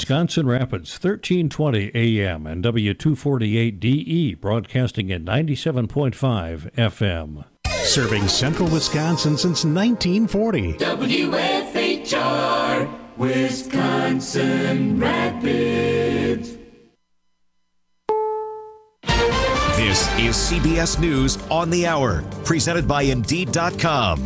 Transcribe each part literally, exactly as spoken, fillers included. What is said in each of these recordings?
Wisconsin Rapids, thirteen twenty A M and W two forty-eight D E, broadcasting at ninety-seven point five F M. Serving central Wisconsin since nineteen forty. W F H R, Wisconsin Rapids. This is C B S News on the Hour, presented by Indeed dot com.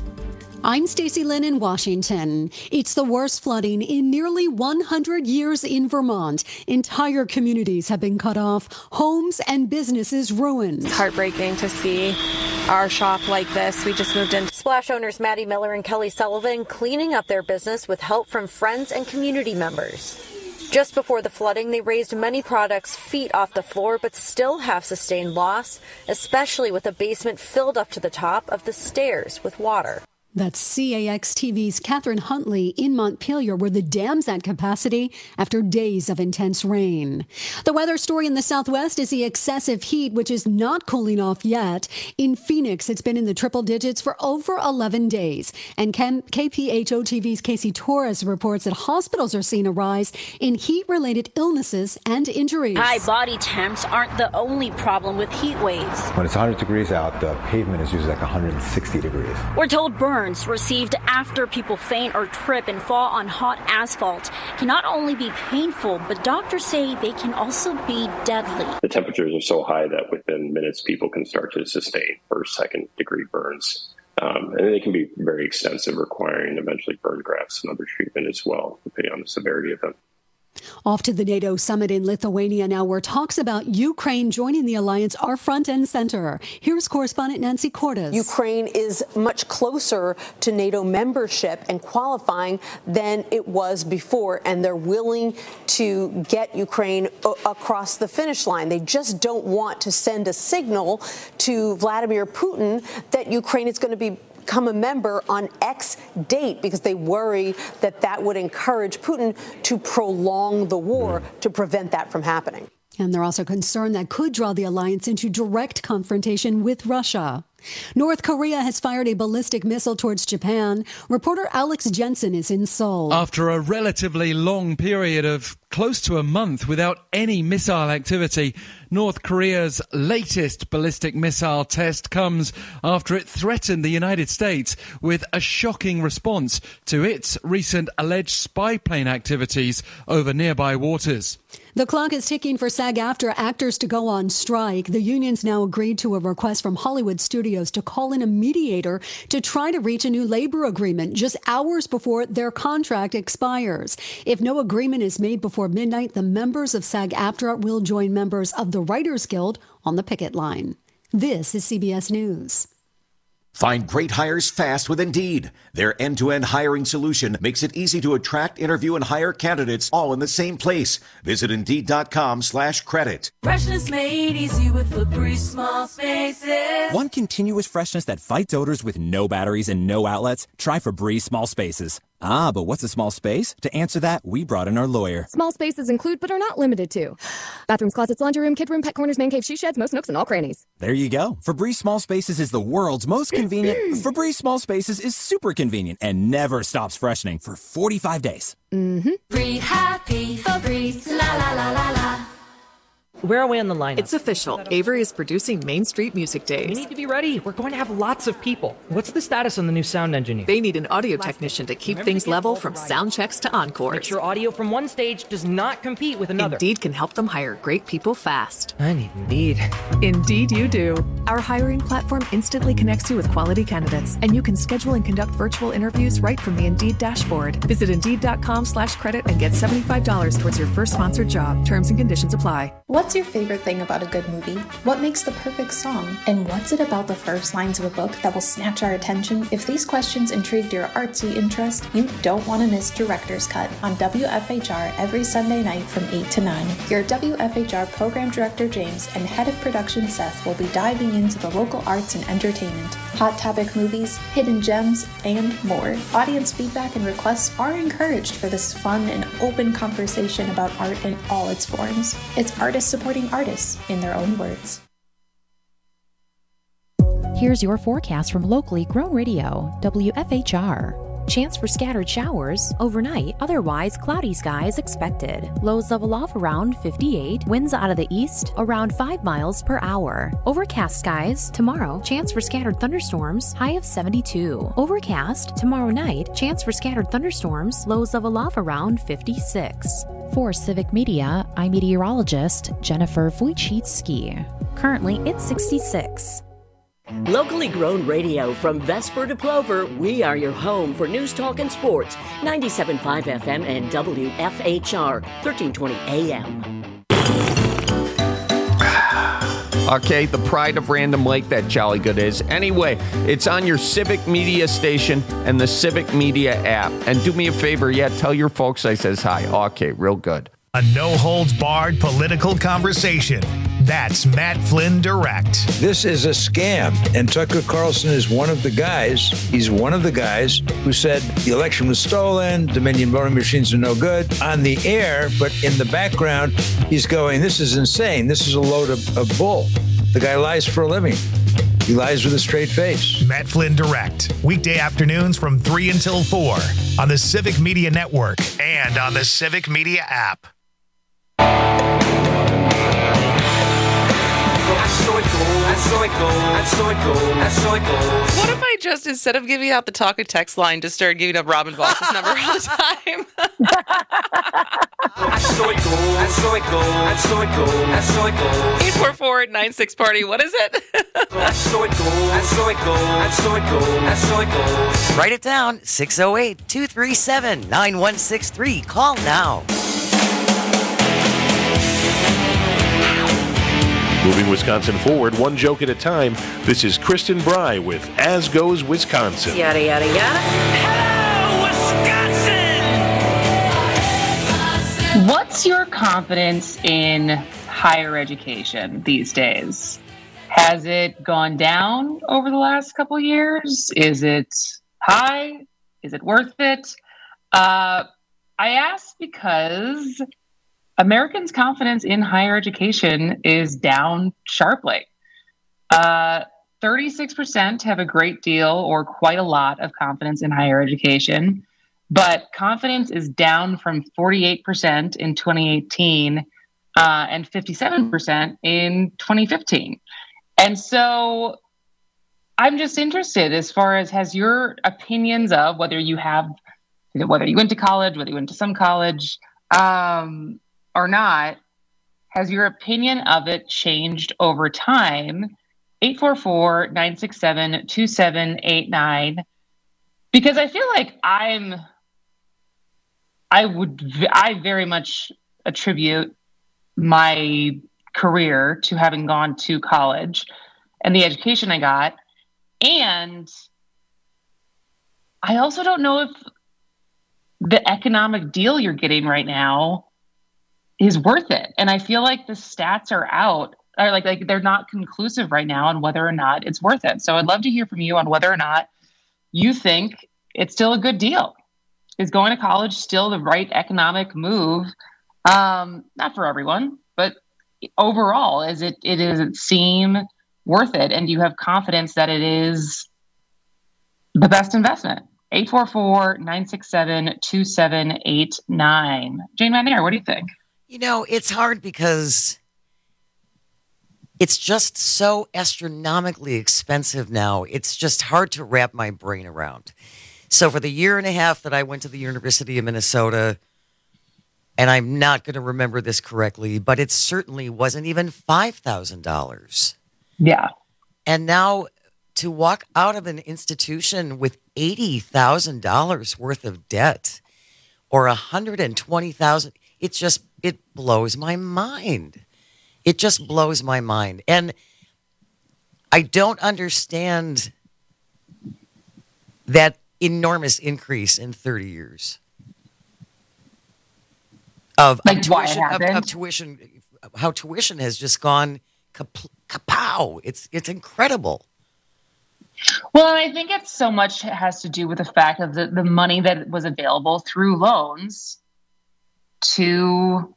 I'm Stacey Lynn in Washington. It's the worst flooding in nearly one hundred years in Vermont. Entire communities have been cut off, homes and businesses ruined. It's heartbreaking to see our shop like this. We just moved in. Splash owners Maddie Miller and Kelly Sullivan cleaning up their business with help from friends and community members. Just before the flooding, they raised many products feet off the floor, but still have sustained loss, especially with a basement filled up to the top of the stairs with water. That's C A X T V's Catherine Huntley in Montpelier, where the dam's at capacity after days of intense rain. The weather story in the Southwest is the excessive heat, which is not cooling off yet. In Phoenix, it's been in the triple digits for over eleven days. And K P H O T V's Casey Torres reports that hospitals are seeing a rise in heat-related illnesses and injuries. High body temps aren't the only problem with heat waves. When it's one hundred degrees out, the pavement is usually like one hundred sixty degrees. We're told burns received after people faint or trip and fall on hot asphalt can not only be painful, but doctors say they can also be deadly. The temperatures are so high that within minutes people can start to sustain first, second degree burns. Um, and they can be very extensive, requiring eventually burn grafts and other treatment as well, depending on the severity of them. Off to the NATO summit in Lithuania now, where talks about Ukraine joining the alliance are front and center. Here's correspondent Nancy Cordes. Ukraine is much closer to NATO membership and qualifying than it was before, and they're willing to get Ukraine across the finish line. They just don't want to send a signal to Vladimir Putin that Ukraine is going to be become a member on X date, because they worry that that would encourage Putin to prolong the war to prevent that from happening. And they're also concerned that could draw the alliance into direct confrontation with Russia. North Korea has fired a ballistic missile towards Japan. Reporter Alex Jensen is in Seoul. After a relatively long period of close to a month without any missile activity, North Korea's latest ballistic missile test comes after it threatened the United States with a shocking response to its recent alleged spy plane activities over nearby waters. The clock is ticking for SAG-AFTRA actors to go on strike. The union's now agreed to a request from Hollywood studios to call in a mediator to try to reach a new labor agreement just hours before their contract expires. If no agreement is made before midnight, the members of SAG-AFTRA will join members of the Writers Guild on the picket line. This is C B S News. Find great hires fast with Indeed. Their end-to-end hiring solution makes it easy to attract, interview, and hire candidates all in the same place. Visit Indeed.com slash credit. Freshness made easy with Febreze Small Spaces. Want continuous freshness that fights odors with no batteries and no outlets? Try Febreze Small Spaces. Ah, but what's a small space? To answer that, we brought in our lawyer. Small spaces include, but are not limited to, bathrooms, closets, laundry room, kid room, pet corners, man cave, she sheds, most nooks, and all crannies. There you go. Febreze Small Spaces is the world's most convenient. Febreze Small Spaces is super convenient and never stops freshening for forty-five days. Mm-hmm. Breathe happy, Febreze, la la la la la. Where are we on the lineup? It's official. Avery is producing Main Street Music Days. We need to be ready. We're going to have lots of people. What's the status on the new sound engineer? They need an audio technician to keep things level from sound checks to encores. Make sure audio from one stage does not compete with another. Indeed can help them hire great people fast. I need Indeed. Indeed you do. Our hiring platform instantly connects you with quality candidates, and you can schedule and conduct virtual interviews right from the Indeed dashboard. Visit Indeed.com slash credit and get seventy-five dollars towards your first sponsored job. Terms and conditions apply. What's your favorite thing about a good movie? What makes the perfect song? And what's it about the first lines of a book that will snatch our attention? If these questions intrigued your artsy interest, you don't want to miss Director's Cut on W F H R every Sunday night from eight to nine. Your W F H R Program Director James and Head of Production Seth will be diving into the local arts and entertainment, hot topic movies, hidden gems, and more. Audience feedback and requests are encouraged for this fun and open conversation about art in all its forms. It's artists supporting artists in their own words. Here's your forecast from locally grown radio, W F H R. chance for scattered showers. Overnight, otherwise cloudy skies expected. Lows level off around fifty-eight. Winds out of the east around five miles per hour. Overcast skies. Tomorrow, chance for scattered thunderstorms. High of seventy-two. Overcast. Tomorrow night, chance for scattered thunderstorms. Lows level off around fifty-six. For Civic Media, I'm meteorologist Jennifer Wojcicki. Currently, it's sixty-six. Locally grown radio from Vesper to Plover, we are your home for news, talk, and sports. ninety-seven point five F M and W F H R, thirteen twenty A M. Okay, the pride of Random Lake, that jolly good is. Anyway, it's on your Civic Media station and the Civic Media app. And do me a favor, yeah, tell your folks I says hi. Okay, real good. A no-holds-barred political conversation. That's Matt Flynn Direct. This is a scam, and Tucker Carlson is one of the guys, he's one of the guys who said the election was stolen, Dominion voting machines are no good, on the air, but in the background, he's going, this is insane, this is a load of, of bull. The guy lies for a living. He lies with a straight face. Matt Flynn Direct, weekday afternoons from three until four on the Civic Media Network and on the Civic Media app. What if I just, instead of giving out the talk and text line, just started giving up Robin Voss's number all the time? eight four four nine six party, what is it? Write it down, six oh eight, two three seven, nine one six three. Call now. Moving Wisconsin forward, one joke at a time. This is Kristen Bry with As Goes Wisconsin. Yada, yada, yada. Hello, Wisconsin! What's your confidence in higher education these days? Has it gone down over the last couple of years? Is it high? Is it worth it? Uh, I ask because Americans' confidence in higher education is down sharply. Uh, thirty-six percent have a great deal or quite a lot of confidence in higher education, but confidence is down from forty-eight percent in twenty eighteen uh, and fifty-seven percent in twenty fifteen. And so I'm just interested as far as has your opinions of whether you have, whether you went to college, whether you went to some college, um, or not, has your opinion of it changed over time? eight four four nine six seven two seven eight nine. Because I feel like I'm, I would, I very much attribute my career to having gone to college and the education I got. And I also don't know if the economic deal you're getting right now is worth it. And I feel like the stats are out, or like, like they're not conclusive right now on whether or not it's worth it. So I'd love to hear from you on whether or not you think it's still a good deal. Is going to college still the right economic move? Um, not for everyone, but overall, is it, it does it seem worth it? And do you have confidence that it is the best investment? eight four four nine six seven two seven eight nine. Jane McNair, what do you think? You know, it's hard because it's just so astronomically expensive now. It's just hard to wrap my brain around. So for the year and a half that I went to the University of Minnesota, and I'm not going to remember this correctly, but it certainly wasn't even five thousand dollars. Yeah. And now to walk out of an institution with eighty thousand dollars worth of debt or one hundred twenty thousand dollars, it just, it blows my mind. It just blows my mind. And I don't understand that enormous increase in thirty years of, like of, tuition, of, of tuition, how tuition has just gone kap- kapow. It's, it's incredible. Well, and I think it's so much has to do with the fact of the, the money that was available through loans to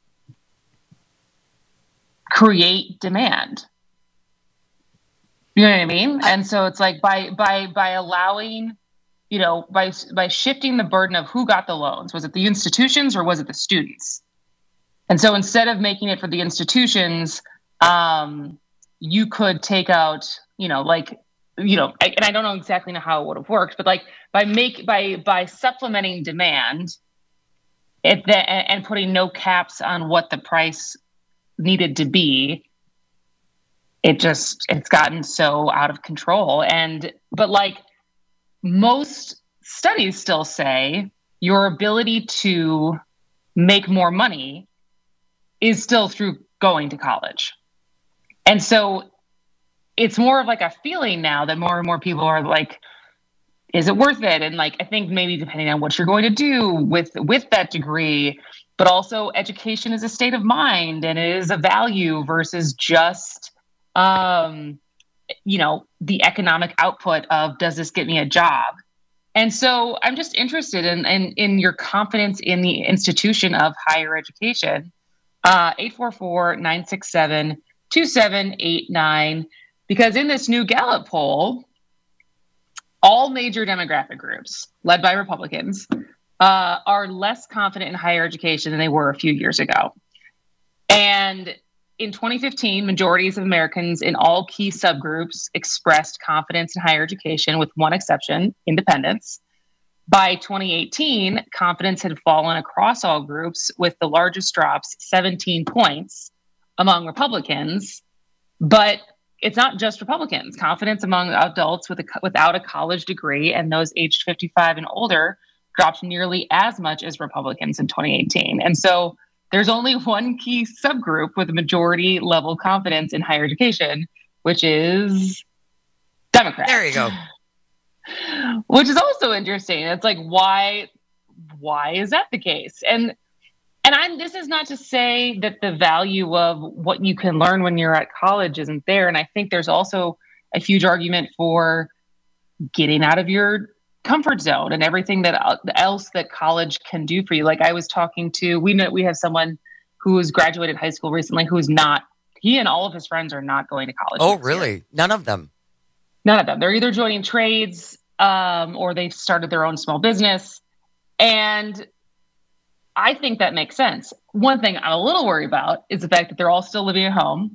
create demand. You know what I mean? And so it's like by by by allowing you know, by by shifting the burden of who got the loans, was it the institutions or was it the students? And so instead of making it for the institutions, um, you could take out, you know, like, you know, I, and I don't know exactly know how it would have worked, but like by make by by supplementing demand, it the, and putting no caps on what the price needed to be, it just it's gotten so out of control. And but like most studies still say your ability to make more money is still through going to college. And so it's more of like a feeling now that more and more people are like, is it worth it? And like, I think maybe depending on what you're going to do with, with that degree, but also education is a state of mind and it is a value versus just, um, you know, the economic output of, does this get me a job? And so I'm just interested in, in, in your confidence in the institution of higher education. Uh, eight four four, nine six seven, two seven eight nine. Because in this new Gallup poll, all major demographic groups, led by Republicans, uh, are less confident in higher education than they were a few years ago. And in twenty fifteen, majorities of Americans in all key subgroups expressed confidence in higher education, with one exception, independents. By twenty eighteen, confidence had fallen across all groups, with the largest drops, seventeen points, among Republicans. But it's not just Republicans. Confidence among adults with a, without a college degree and those aged fifty-five and older dropped nearly as much as Republicans in twenty eighteen. And so there's only one key subgroup with a majority level confidence in higher education, which is Democrats. There you go. Which is also interesting. It's like, why, why is that the case? And And I'm, this is not to say that the value of what you can learn when you're at college isn't there. And I think there's also a huge argument for getting out of your comfort zone and everything that else that college can do for you. Like I was talking to, we know we have someone who has graduated high school recently who's not, he and all of his friends are not going to college. Oh, really? Year. None of them? None of them. They're either joining trades um, or they've started their own small business. And I think that makes sense. One thing I'm a little worried about is the fact that they're all still living at home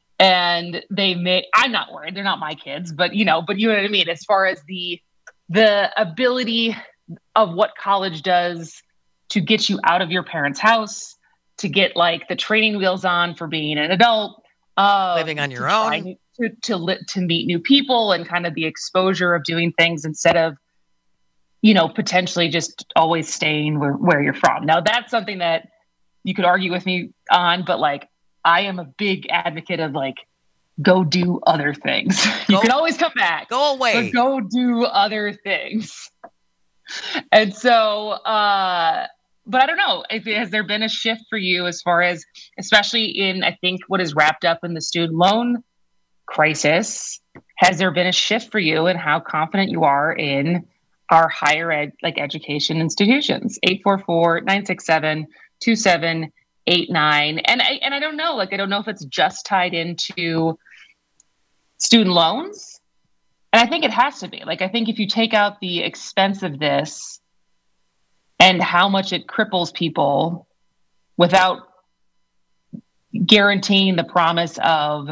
and they may, I'm not worried. They're not my kids, but you know, but you know what I mean? As far as the, the ability of what college does to get you out of your parents' house, to get like the training wheels on for being an adult, um, living on your own, new, to, to, li- to meet new people and kind of the exposure of doing things instead of, you know, potentially just always staying where, where you're from. Now, that's something that you could argue with me on, but like, I am a big advocate of like, go do other things. Go, you can always come back. Go away. But go do other things. And so, uh, but I don't know, if, has there been a shift for you as far as, especially in, I think, what is wrapped up in the student loan crisis, has there been a shift for you in how confident you are in our higher ed, like education institutions? eight four four, nine six seven, two seven eight nine. And I, and I don't know, like, I don't know if it's just tied into student loans. And I think it has to be. Like, I think if you take out the expense of this and how much it cripples people without guaranteeing the promise of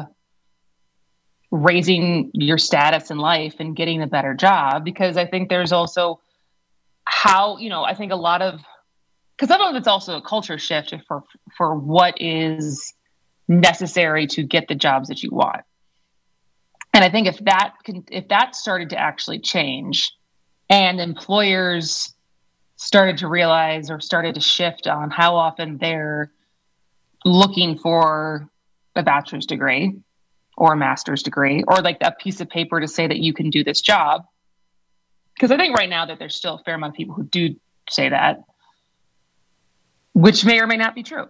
raising your status in life and getting a better job, because I think there's also how, you know, I think a lot of, because I don't know if it's also a culture shift for, for what is necessary to get the jobs that you want. And I think if that can, if that started to actually change and employers started to realize or started to shift on how often they're looking for a bachelor's degree or a master's degree, or like a piece of paper to say that you can do this job. Because I think right now that there's still a fair amount of people who do say that, which may or may not be true.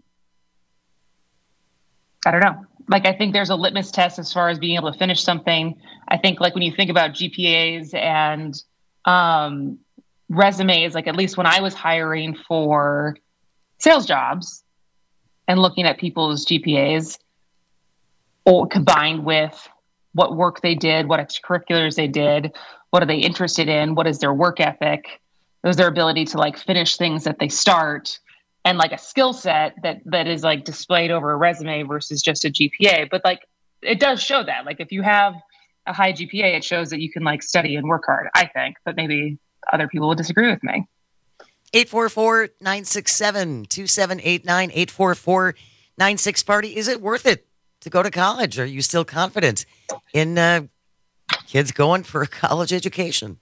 I don't know. Like, I think there's a litmus test as far as being able to finish something. I think like when you think about G P As and um, resumes, like at least when I was hiring for sales jobs and looking at people's G P As, or combined with what work they did, what extracurriculars they did, What are they interested in? What is their work ethic? What is their ability to like finish things that they start? And like a skill set that that is like displayed over a resume versus just a G P A. But like it does show that. Like if you have a high G P A, it shows that you can like study and work hard, I think. But maybe other people will disagree with me. eight four four, nine six seven, two seven eight nine, eight four four, nine six party. Is it worth it to go to college? Are you still confident in uh, kids going for a college education?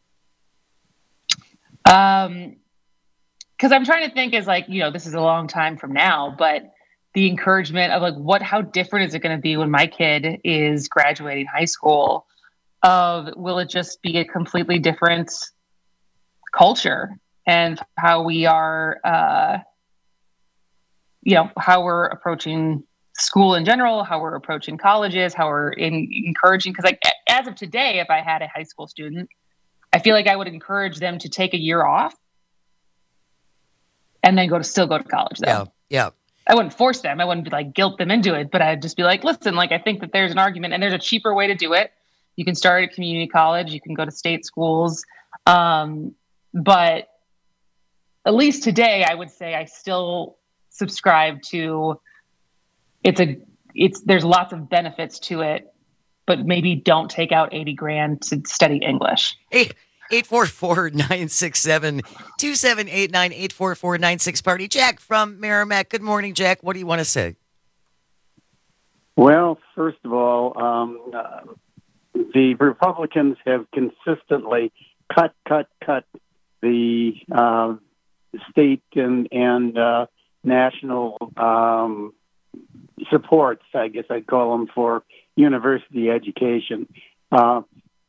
Um, because I'm trying to think is like, you know, this is a long time from now, but the encouragement of like, what, how different is it going to be when my kid is graduating high school? Of will it just be a completely different culture and how we are, uh, you know, how we're approaching school in general, how we're approaching colleges, how we're in, encouraging. Because like as of today, if I had a high school student, I feel like I would encourage them to take a year off and then go to still go to college. Though. Yeah, yeah. I wouldn't force them. I wouldn't be like guilt them into it, but I'd just be like, listen, like I think that there's an argument and there's a cheaper way to do it. You can start at community college. You can go to state schools. Um, but at least today, I would say I still subscribe to it's a it's there's lots of benefits to it, but maybe don't take out eighty grand to study English. Hey. eight four four, nine six seven, two seven eight nine, eight four four nine six party. Jack from Merrimack. Good morning, Jack. What do you want to say? Well, first of all, um, uh, the Republicans have consistently cut, cut, cut the uh, state and, and uh, national um, supports, I guess I'd call them, for university education. Uh,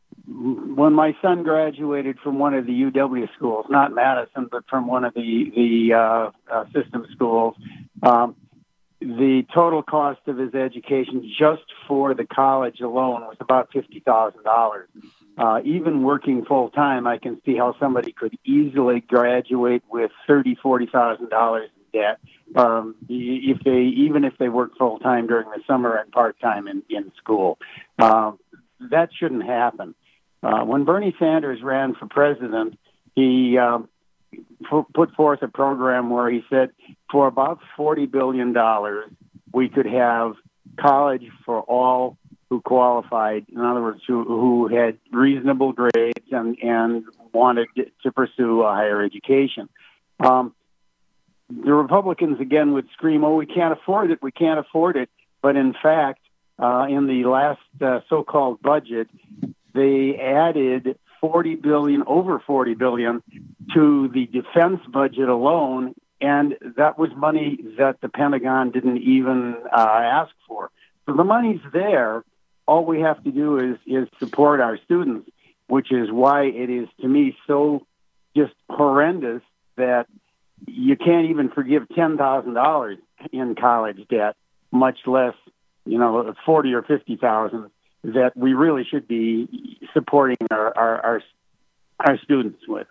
When my son graduated from one of the U W schools, not Madison, but from one of the the uh, uh, system schools, um, the total cost of his education just for the college alone was about fifty thousand dollars. Uh, even working full time, I can see how somebody could easily graduate with thirty, forty thousand dollars in debt. Um, if they even if they work full time during the summer and part time in in school, uh, that shouldn't happen. Uh, when Bernie Sanders ran for president, he um, f- put forth a program where he said for about forty billion dollars, we could have college for all who qualified, in other words, who, who had reasonable grades and, and wanted to pursue a higher education. Um, the Republicans, again, would scream, oh, we can't afford it, we can't afford it. But in fact, uh, in the last uh, so-called budget, they added forty billion, over forty billion to the defense budget alone, and that was money that the Pentagon didn't even uh, ask for. So the money's there. All we have to do is is support our students, which is why it is, to me, so just horrendous that you can't even forgive ten thousand dollars in college debt, much less, you know, forty or fifty thousand. That we really should be supporting our our our, our students with.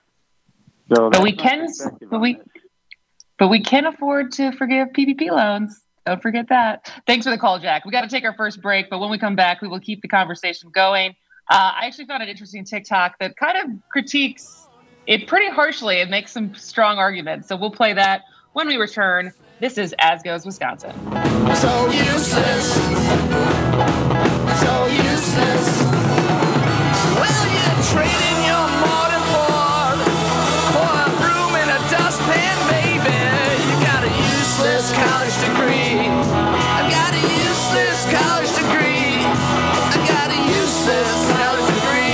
So but we can, but we, but we can afford to forgive P P P loans. Don't forget that. Thanks for the call, Jack. We got to take our first break, but when we come back, we will keep the conversation going. Uh, I actually found an interesting TikTok that kind of critiques it pretty harshly and makes some strong arguments. So we'll play that when we return. This is As Goes Wisconsin. So useless. So useless. Well, you're trading your mortarboard for a broom and a dustpan, baby. You got a useless college degree. I got a useless college degree. I got a useless college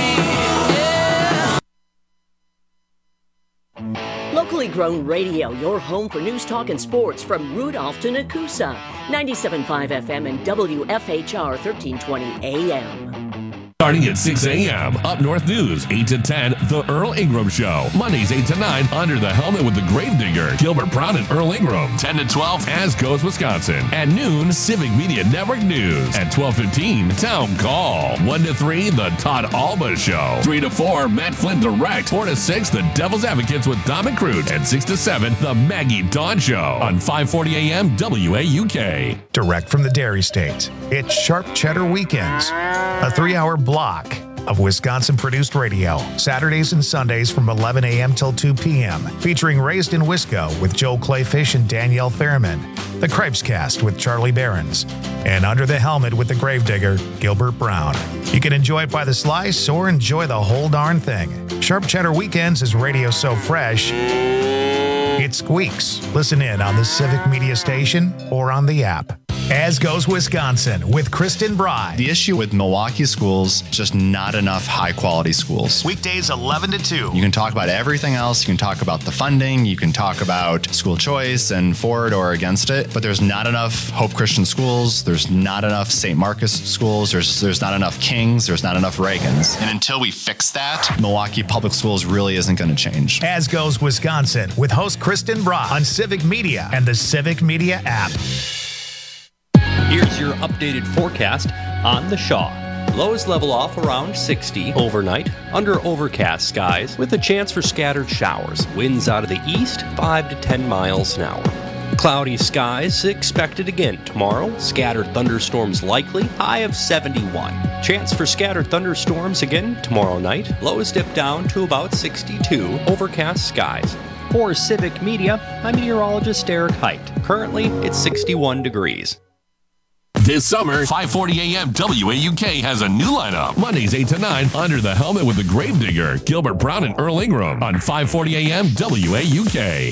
degree. Yeah. Locally grown radio, your home for news, talk, and sports from Rudolph to Nakusa. ninety-seven point five F M and W F H R thirteen twenty A M. Starting at six a.m. Up North News, eight to ten, The Earl Ingram Show. Mondays, eight to nine, Under the Helmet with the Gravedigger. Gilbert Brown and Earl Ingram. ten to twelve, As Goes Wisconsin. At noon, Civic Media Network News. At twelve fifteen, Town Call. one to three, The Todd Alba Show. three to four, Matt Flynn Direct. four to six, The Devil's Advocates with Dom and Crute. And six to seven, The Maggie Dawn Show. On five forty A M W A U K. Direct from the Dairy State, it's Sharp Cheddar Weekends, a three-hour block of Wisconsin-produced radio, Saturdays and Sundays from eleven a.m. till two p.m., featuring Raised in Wisco with Joel Clayfish and Danielle Fairman, The Cripescast with Charlie Behrens, and Under the Helmet with the Gravedigger, Gilbert Brown. You can enjoy it by the slice or enjoy the whole darn thing. Sharp Cheddar Weekends is radio so fresh, it squeaks. Listen in on the Civic Media Station or on the app. As Goes Wisconsin with Kristen Bry. The issue with Milwaukee schools, just not enough high-quality schools. Weekdays eleven to two. You can talk about everything else. You can talk about the funding. You can talk about school choice and for it or against it. But there's not enough Hope Christian schools. There's not enough Saint Marcus schools. There's there's not enough Kings. There's not enough Reagans. And until we fix that, Milwaukee Public Schools really isn't going to change. As Goes Wisconsin with host Kristen Bry on Civic Media and the Civic Media app. Here's your updated forecast on the Shaw. Lows level off around sixty overnight, under overcast skies with a chance for scattered showers. Winds out of the east, five to ten miles an hour. Cloudy skies expected again tomorrow. Scattered thunderstorms likely, high of seventy-one. Chance for scattered thunderstorms again tomorrow night. Lows dip down to about sixty-two. Overcast skies. For Civic Media, I'm meteorologist Eric Height. Currently, it's sixty-one degrees. This summer, five forty a.m. W A U K has a new lineup. Mondays eight to nine, Under the Helmet with the Gravedigger, Gilbert Brown and Earl Ingram on five forty a.m. W A U K.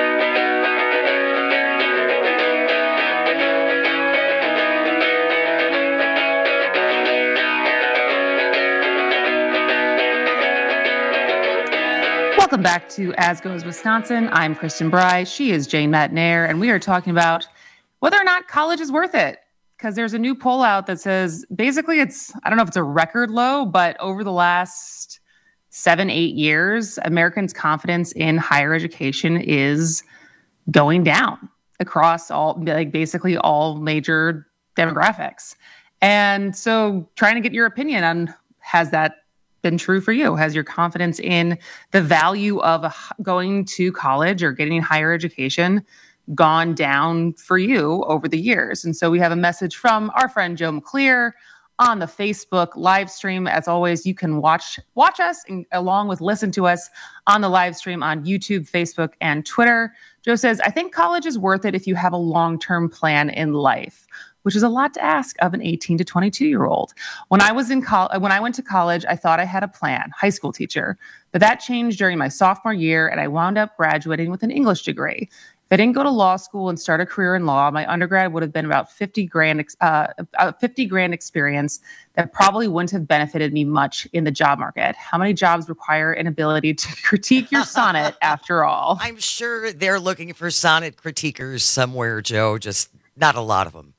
Welcome back to As Goes Wisconsin. I'm Kristen Bry. She is Jane Matnair, and we are talking about whether or not college is worth it. Because there's a new poll out that says basically it's, I don't know if it's a record low, but over the last seven, eight years, Americans' confidence in higher education is going down across all, like basically all major demographics. And so trying to get your opinion on, has that been true for you? Has your confidence in the value of a, going to college or getting higher education gone down for you over the years? And so we have a message from our friend Joe McClear on the Facebook live stream. As always, you can watch watch us and along with listen to us on the live stream on YouTube, Facebook, and Twitter. Joe says, I think college is worth it if you have a long-term plan in life, which is a lot to ask of an eighteen to twenty-two year old. When I was in col- when I went to college, I thought I had a plan, high school teacher, but that changed during my sophomore year and I wound up graduating with an English degree. If I didn't go to law school and start a career in law, my undergrad would have been about fifty grand, uh, a fifty grand experience that probably wouldn't have benefited me much in the job market. How many jobs require an ability to critique your sonnet after all? I'm sure they're looking for sonnet critiquers somewhere, Joe, just not a lot of them.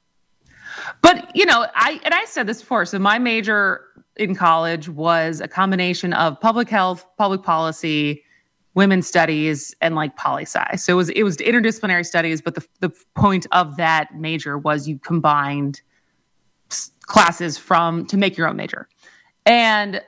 But, you know, I and I said this before. So my major in college was a combination of public health, public policy, women's studies, and like poli-sci. So it was it was interdisciplinary studies, but the the point of that major was you combined classes from to make your own major. And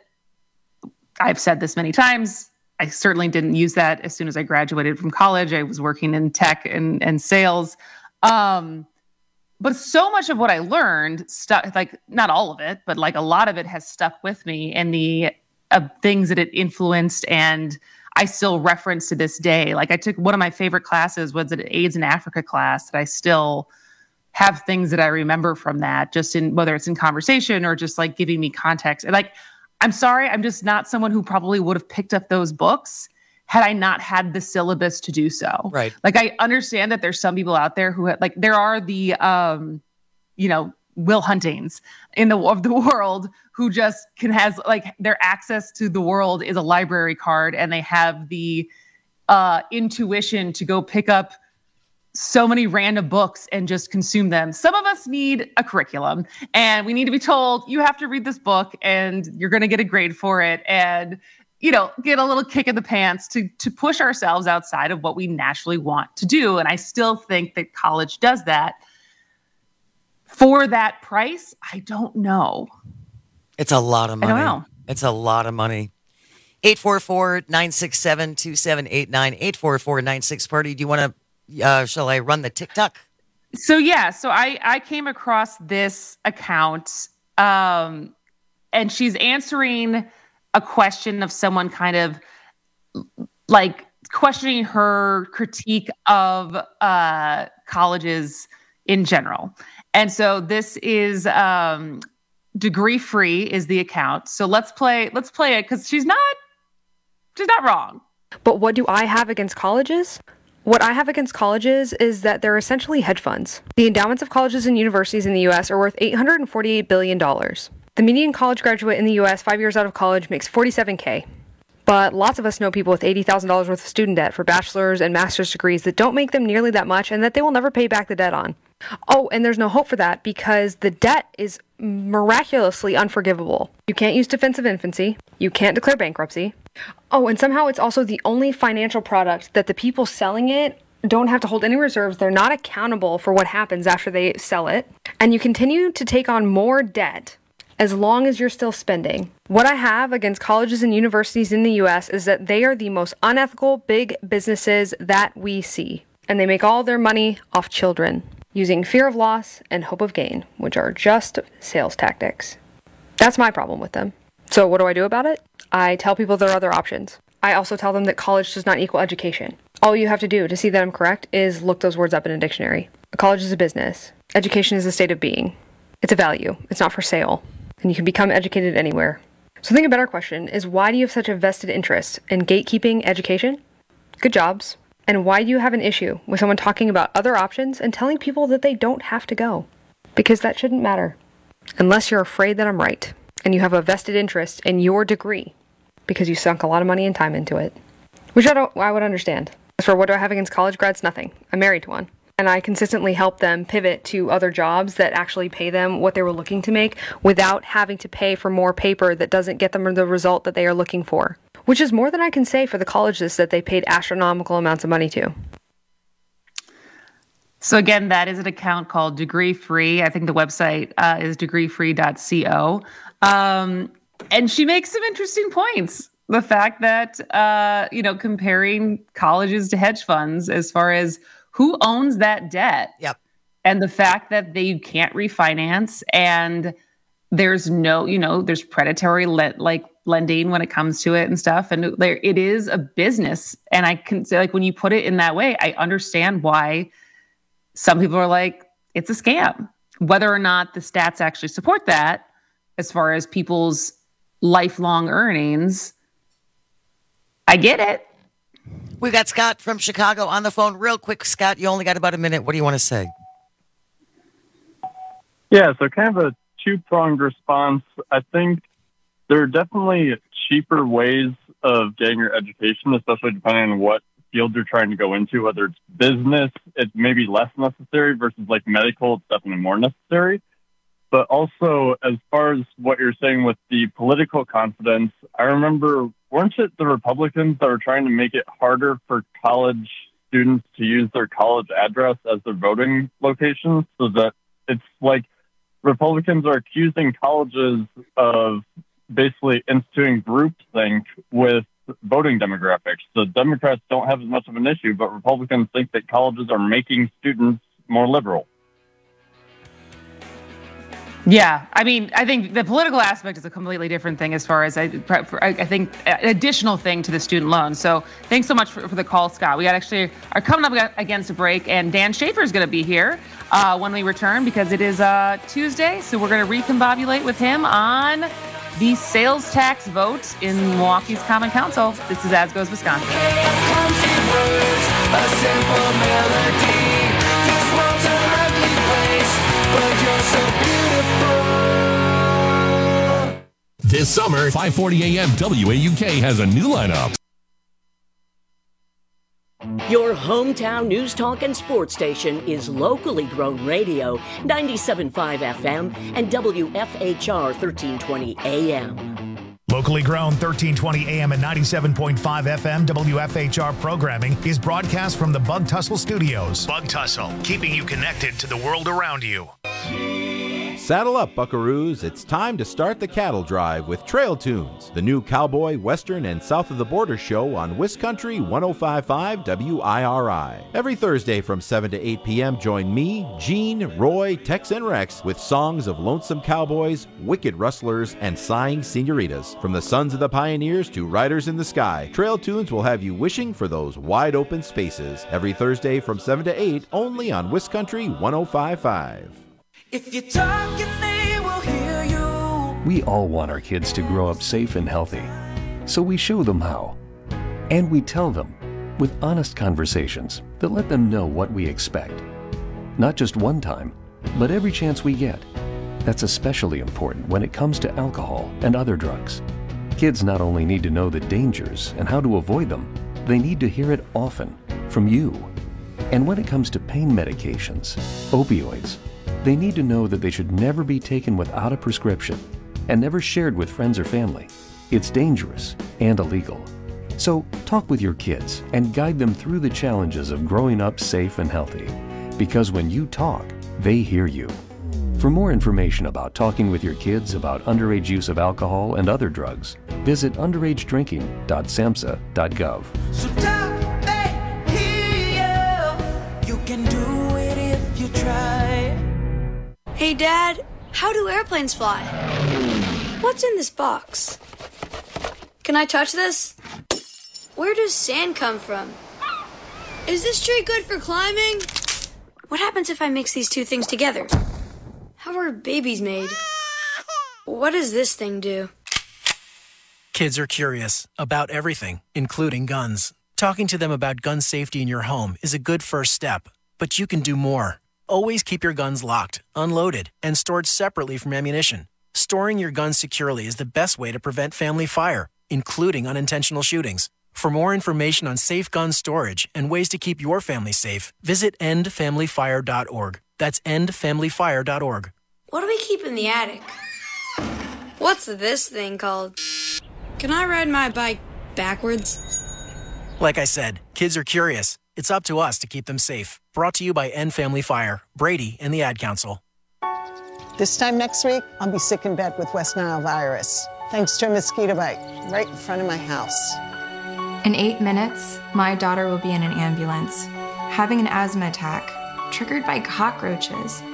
I've said this many times. I certainly didn't use that as soon as I graduated from college. I was working in tech and, and sales. Um, but so much of what I learned stuck, like not all of it, but like a lot of it has stuck with me, and the uh, things that it influenced and I still reference to this day. Like I took one of my favorite classes was an AIDS in Africa class that I still have things that I remember from that, just in whether it's in conversation or just like giving me context. And like, I'm sorry, I'm just not someone who probably would have picked up those books had I not had the syllabus to do so. Right. Like I understand that there's some people out there who have, like there are the, um, you know, Will Huntings in the of the world who just can has like their access to the world is a library card, and they have the uh, intuition to go pick up so many random books and just consume them. Some of us need a curriculum, and we need to be told you have to read this book and you're going to get a grade for it, and you know, get a little kick in the pants to to push ourselves outside of what we naturally want to do. And I still think that college does that. For that price, I don't know. It's a lot of money. I don't know. It's a lot of money. eight four four, nine six seven, two seven eight nine, eight four four, nine six party. Do you want to, uh, shall I run the TikTok? So, yeah. So I, I came across this account. Um, and she's answering a question of someone kind of like questioning her critique of uh, colleges in general. And so this is um, Degree Free is the account. So let's play let's play it because she's not she's not wrong. But what do I have against colleges? What I have against colleges is that they're essentially hedge funds. The endowments of colleges and universities in the U S are worth eight hundred forty-eight billion dollars. The median college graduate in the U S five years out of college makes forty-seven thousand dollars. But lots of us know people with eighty thousand dollars worth of student debt for bachelor's and master's degrees that don't make them nearly that much and that they will never pay back the debt on. Oh, and there's no hope for that because the debt is miraculously unforgivable. You can't use defense of infancy. You can't declare bankruptcy. Oh, and somehow it's also the only financial product that the people selling it don't have to hold any reserves. They're not accountable for what happens after they sell it. And you continue to take on more debt as long as you're still spending. What I have against colleges and universities in the U S is that they are the most unethical big businesses that we see. And they make all their money off children, using fear of loss and hope of gain, which are just sales tactics. That's my problem with them. So what do I do about it? I tell people there are other options. I also tell them that college does not equal education. All you have to do to see that I'm correct is look those words up in a dictionary. A college is a business. Education is a state of being. It's a value. It's not for sale. And you can become educated anywhere. So I think a better question is, why do you have such a vested interest in gatekeeping education? Good jobs. And why do you have an issue with someone talking about other options and telling people that they don't have to go? Because that shouldn't matter. Unless you're afraid that I'm right and you have a vested interest in your degree because you sunk a lot of money and time into it. Which I don't, I would understand. As for what do I have against college grads? Nothing. I'm married to one. And I consistently help them pivot to other jobs that actually pay them what they were looking to make without having to pay for more paper that doesn't get them the result that they are looking for. Which is more than I can say for the colleges that they paid astronomical amounts of money to. So again, that is an account called Degree Free. I think the website uh, is degree free dot co. Um, and she makes some interesting points. The fact that, uh, you know, comparing colleges to hedge funds as far as who owns that debt. Yep. And the fact that they can't refinance and there's no, you know, there's predatory le- like lending when it comes to it and stuff. And there, it is a business. And I can say, like, when you put it in that way, I understand why some people are like, it's a scam. Whether or not the stats actually support that, as far as people's lifelong earnings, I get it. We got Scott from Chicago on the phone. Real quick, Scott, you only got about a minute. What do you want to say? Yeah, so kind of a two-pronged response. I think there are definitely cheaper ways of getting your education, especially depending on what field you're trying to go into. Whether it's business, it's maybe less necessary versus like medical, it's definitely more necessary. But also, as far as what you're saying with the political confidence, I remember, weren't it the Republicans that were trying to make it harder for college students to use their college address as their voting location, so that it's like Republicans are accusing colleges of basically instituting groupthink with voting demographics. So Democrats don't have as much of an issue, but Republicans think that colleges are making students more liberal. Yeah, I mean, I think the political aspect is a completely different thing as far as I, I think an additional thing to the student loan. So thanks so much for, for the call, Scott. We got actually are coming up against a break, and Dan Schaefer is going to be here uh, when we return because it is uh, Tuesday. So we're going to recombobulate with him on the sales tax vote in Milwaukee's Common Council. This is As Goes Wisconsin. This summer, five forty a.m. W A U K has a new lineup. Your hometown news, talk, and sports station is locally grown radio, ninety-seven point five F M and W F H R thirteen twenty A M. Locally grown thirteen twenty A M and ninety-seven point five F M W F H R programming is broadcast from the Bug Tussle Studios. Bug Tussle, keeping you connected to the world around you. Saddle up, buckaroos. It's time to start the cattle drive with Trail Tunes, the new cowboy, western, and south of the border show on Wiscountry one oh five point five W I R I. Every Thursday from seven to eight p.m., join me, Gene, Roy, Tex, and Rex with songs of lonesome cowboys, wicked rustlers, and sighing senoritas. From the sons of the pioneers to riders in the sky, Trail Tunes will have you wishing for those wide open spaces. Every Thursday from seven to eight, only on Wiscountry one oh five point five. If you're talking, they will hear you. We all want our kids to grow up safe and healthy, so we show them how. And we tell them with honest conversations that let them know what we expect. Not just one time, but every chance we get. That's especially important when it comes to alcohol and other drugs. Kids not only need to know the dangers and how to avoid them, they need to hear it often from you. And when it comes to pain medications, opioids, they need to know that they should never be taken without a prescription and never shared with friends or family. It's dangerous and illegal. So talk with your kids and guide them through the challenges of growing up safe and healthy. Because when you talk, they hear you. For more information about talking with your kids about underage use of alcohol and other drugs, visit underage drinking dot samhsa dot gov. So talk, they hear you. You can do it if you try. Hey, Dad, how do airplanes fly? What's in this box? Can I touch this? Where does sand come from? Is this tree good for climbing? What happens if I mix these two things together? How are babies made? What does this thing do? Kids are curious about everything, including guns. Talking to them about gun safety in your home is a good first step, but you can do more. Always keep your guns locked, unloaded, and stored separately from ammunition. Storing your guns securely is the best way to prevent family fire, including unintentional shootings. For more information on safe gun storage and ways to keep your family safe, visit end family fire dot org. That's end family fire dot org. What do we keep in the attic? What's this thing called? Can I ride my bike backwards? Like I said, kids are curious. It's up to us to keep them safe. Brought to you by End Family Fire, Brady, and the Ad Council. This time next week, I'll be sick in bed with West Nile virus, thanks to a mosquito bite right in front of my house. In eight minutes, my daughter will be in an ambulance, having an asthma attack, triggered by cockroaches.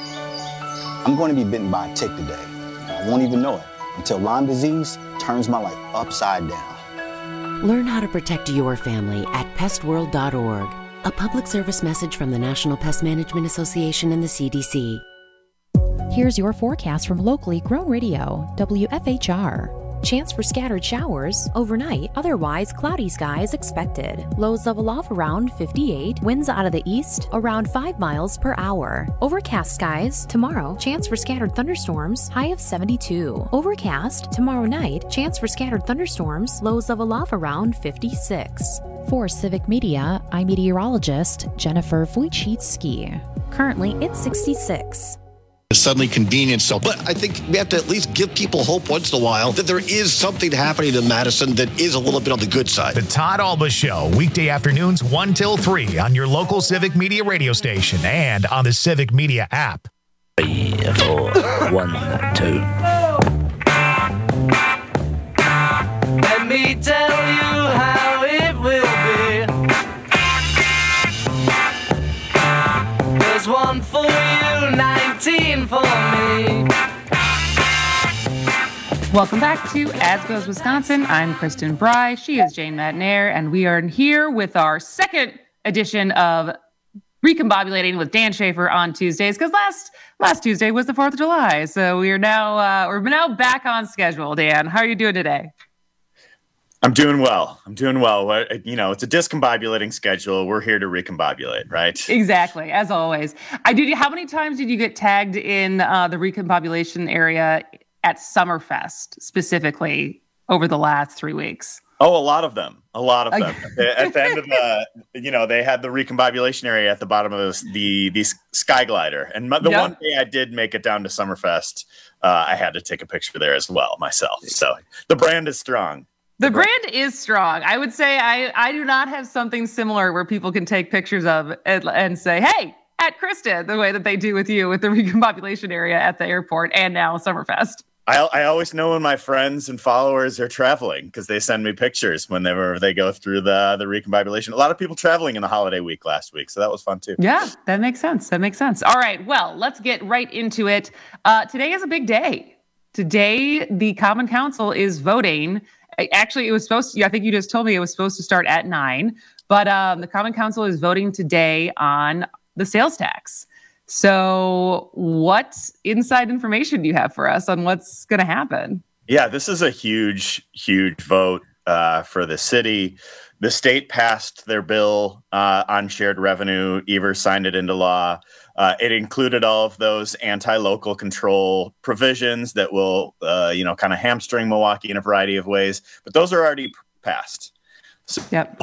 I'm going to be bitten by a tick today. I won't even know it until Lyme disease turns my life upside down. Learn how to protect your family at pest world dot org. A public service message from the National Pest Management Association and the C D C. Here's your forecast from locally grown radio, W F H R. Chance for scattered showers overnight, otherwise cloudy skies expected. Lows level off around fifty-eight, winds out of the east around five miles per hour. Overcast skies tomorrow, chance for scattered thunderstorms, high of seventy-two. Overcast tomorrow night, chance for scattered thunderstorms, lows level off around fifty-six. For Civic Media, I'm meteorologist Jennifer Wojcicki. Currently, it's sixty-six. Suddenly convenience. So, but I think we have to at least give people hope once in a while that there is something happening in Madison that is a little bit on the good side. The Todd Alba Show, weekday afternoons one till three on your local Civic Media radio station and on the Civic Media app. Three, four, one, two. Let me tell you how it will be. There's one for you, nineteen for me. Welcome back to As Goes Wisconsin. I'm Kristen Bry. She is Jane Matnair, and we are here with our second edition of Recombobulating with Dan Schaefer on Tuesdays, because last last Tuesday was the fourth of July. So we are now uh, we're now back on schedule. Dan, how are you doing today? I'm doing well. I'm doing well. You know, it's a discombobulating schedule. We're here to recombobulate, right? Exactly, as always. I did. How many times did you get tagged in uh, the recombobulation area at Summerfest specifically over the last three weeks? Oh, a lot of them. A lot of them. At the end of the, you know, they had the recombobulation area at the bottom of the the, the sky glider. And the yep. one day I did make it down to Summerfest, uh, I had to take a picture there as well myself. So the brand is strong. The brand is strong. I would say I, I do not have something similar where people can take pictures of and, and say, hey, at Kristen the way that they do with you with the recombobulation area at the airport and now Summerfest. I, I always know when my friends and followers are traveling because they send me pictures whenever they go through the the recombobulation. A lot of people traveling in the holiday week last week, so that was fun too. Yeah, that makes sense. That makes sense. All right, well, let's get right into it. Uh, today is a big day. Today, the Common Council is voting. Actually, it was supposed to, I think you just told me it was supposed to start at nine, but um, the Common Council is voting today on the sales tax. So what inside information do you have for us on what's going to happen? Yeah, this is a huge, huge vote uh, for the city. The state passed their bill uh, on shared revenue. Evers signed it into law. Uh, it included all of those anti-local control provisions that will, uh, you know, kind of hamstring Milwaukee in a variety of ways. But those are already passed. So, yep.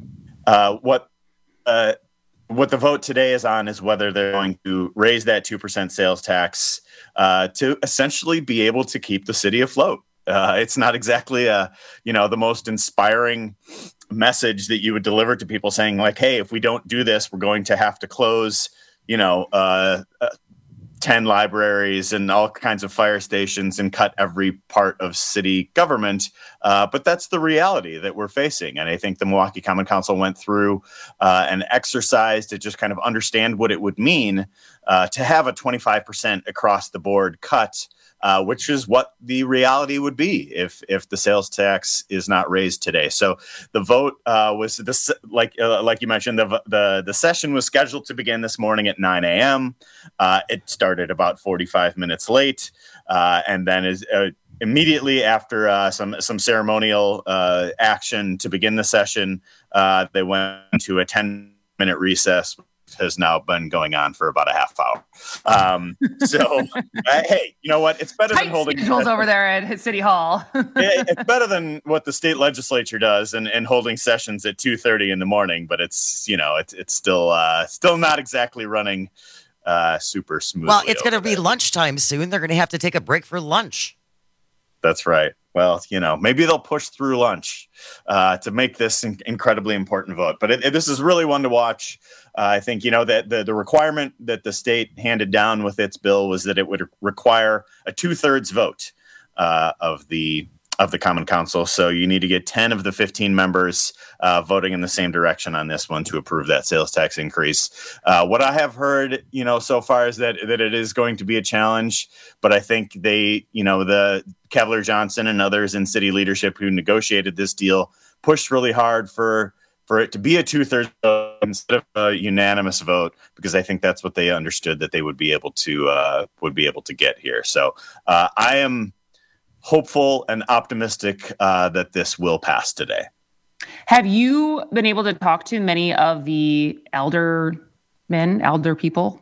uh, what uh, what the vote today is on is whether they're going to raise that two percent sales tax uh, to essentially be able to keep the city afloat. Uh, it's not exactly a, you know, the most inspiring message that you would deliver to people saying like, hey, if we don't do this, we're going to have to close, you know, uh, uh, ten libraries and all kinds of fire stations and cut every part of city government. Uh, but that's the reality that we're facing. And I think the Milwaukee Common Council went through uh, an exercise to just kind of understand what it would mean uh, to have a twenty-five percent across the board cut, uh, which is what the reality would be if if the sales tax is not raised today. So the vote uh, was this, like uh, like you mentioned, the, the the session was scheduled to begin this morning at nine a.m. Uh, it started about forty-five minutes late, uh, and then is uh, immediately after uh, some some ceremonial uh, action to begin the session, uh, they went to a ten minute recess. Has now been going on for about a half hour. Um, so, uh, hey, you know what? It's better Tight than holding schedules over there at City Hall. it, it's better than what the state legislature does and, and holding sessions at two thirty in the morning. But it's, you know, it's it's still uh, still not exactly running uh, super smoothly. Well, it's going to there. be lunchtime soon. They're going to have to take a break for lunch. That's right. Well, you know, maybe they'll push through lunch uh, to make this in- incredibly important vote. But it, it, this is really one to watch. Uh, I think, you know, that the, the requirement that the state handed down with its bill was that it would require a two thirds vote uh, of the of the Common Council. So you need to get ten of the fifteen members uh, voting in the same direction on this one to approve that sales tax increase. Uh, what I have heard, you know, so far is that that it is going to be a challenge, but I think they, you know, the Cavalier Johnson and others in city leadership who negotiated this deal pushed really hard for for it to be a two-thirds vote instead of a unanimous vote, because I think that's what they understood that they would be able to uh, would be able to get here. So uh, I am hopeful and optimistic uh, that this will pass today. Have you been able to talk to many of the elder men, elder people?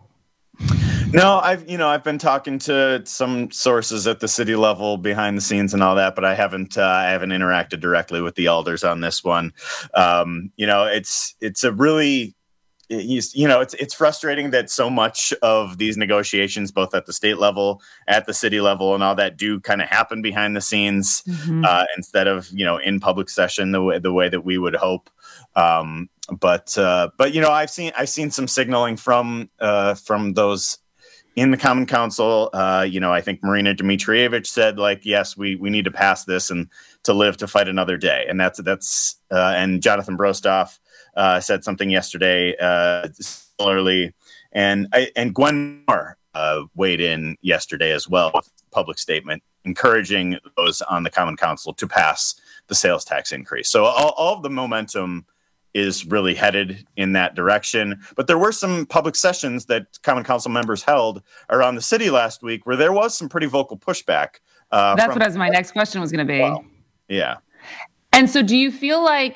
No, I've, you know, I've been talking to some sources at the city level behind the scenes and all that, but I haven't, uh, I haven't interacted directly with the elders on this one. Um, you know, it's, it's a really, you know, it's, it's frustrating that so much of these negotiations, both at the state level, at the city level and all that, do kind of happen behind the scenes mm-hmm. uh, instead of, you know, in public session, the way, the way that we would hope. Um, but, uh, but, you know, I've seen, I've seen some signaling from, uh, from those in the Common Council. Uh, you know, I think Marina Dmitrievich said, like, yes, we, we need to pass this and to live to fight another day. And that's, that's, uh, and Jonathan Brostoff uh, said something yesterday, uh, similarly. And, I, and Gwen Moore uh, weighed in yesterday as well with a public statement encouraging those on the Common Council to pass the sales tax increase. So all, all of the momentum is really headed in that direction. But there were some public sessions that Common Council members held around the city last week where there was some pretty vocal pushback. Uh, That's from- what I was, my next question was going to be. Well, yeah. And so do you feel like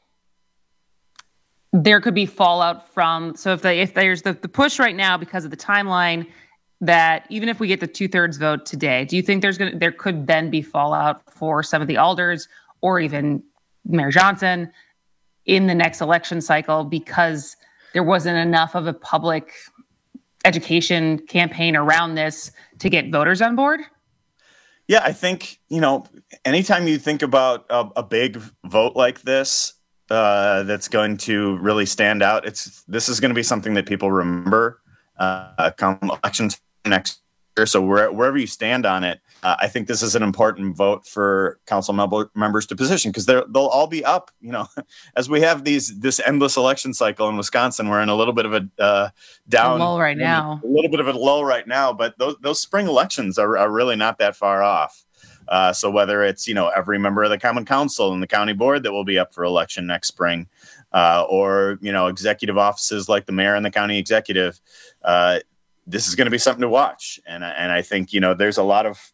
there could be fallout from, so if, they, if there's the, the push right now because of the timeline, that even if we get the two thirds vote today, do you think there's going to, there could then be fallout for some of the alders or even Mayor Johnson in the next election cycle because there wasn't enough of a public education campaign around this to get voters on board? Yeah, I think, you know, anytime you think about a, a big vote like this, uh, that's going to really stand out, it's this is going to be something that people remember uh, come election next year. So where, wherever you stand on it, uh, I think this is an important vote for council member, members to position, because they'll all be up. You know, as we have these this endless election cycle in Wisconsin, we're in a little bit of a uh, down a lull right now. A little bit of a lull right now, but those those spring elections are, are really not that far off. Uh, so whether it's, you know, every member of the common council and the county board that will be up for election next spring, uh, or, you know, executive offices like the mayor and the county executive, uh, this is going to be something to watch. And, and I think, you know, there's a lot of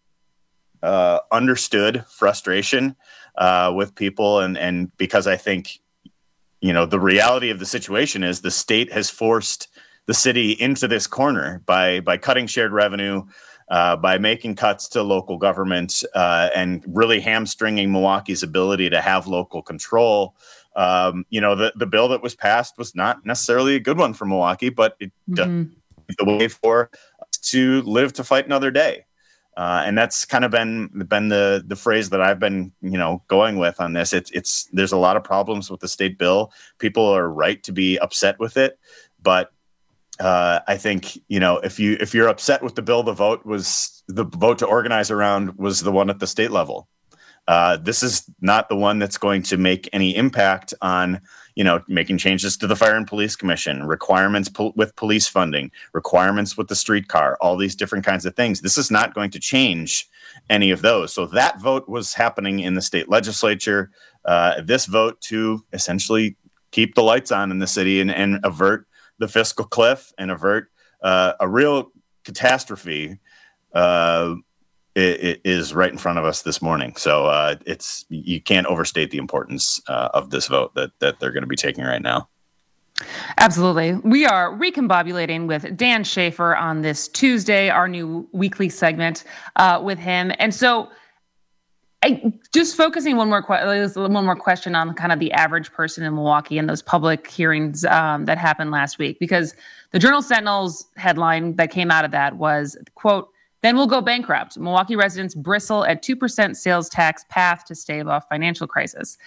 uh, understood frustration uh, with people. And, and because I think, you know, the reality of the situation is the state has forced the city into this corner by, by cutting shared revenue, Uh, by making cuts to local government uh, and really hamstringing Milwaukee's ability to have local control. Um, you know, the, the bill that was passed was not necessarily a good one for Milwaukee, but it mm-hmm. does the way for us to live to fight another day. Uh, and that's kind of been been the the phrase that I've been, you know, going with on this. It's it's there's a lot of problems with the state bill. People are right to be upset with it, but Uh, I think, you know, if you if you're upset with the bill, the vote was the vote to organize around was the one at the state level. Uh, this is not the one that's going to make any impact on, you know, making changes to the Fire and Police Commission, requirements po- with police funding, requirements with the streetcar, all these different kinds of things. This is not going to change any of those. So that vote was happening in the state legislature. Uh, this vote to essentially keep the lights on in the city and, and avert the fiscal cliff and avert uh, a real catastrophe uh, it, it is right in front of us this morning. So uh, it's you can't overstate the importance uh, of this vote that that they're going to be taking right now. Absolutely. We are recombobulating with Dan Schaefer on this Tuesday, our new weekly segment uh, with him. And so I, just focusing one more que- one more question on kind of the average person in Milwaukee and those public hearings um, that happened last week, because the Journal-Sentinel's headline that came out of that was, quote, "Then we'll go bankrupt. Milwaukee residents bristle at two percent sales tax path to stave off financial crisis."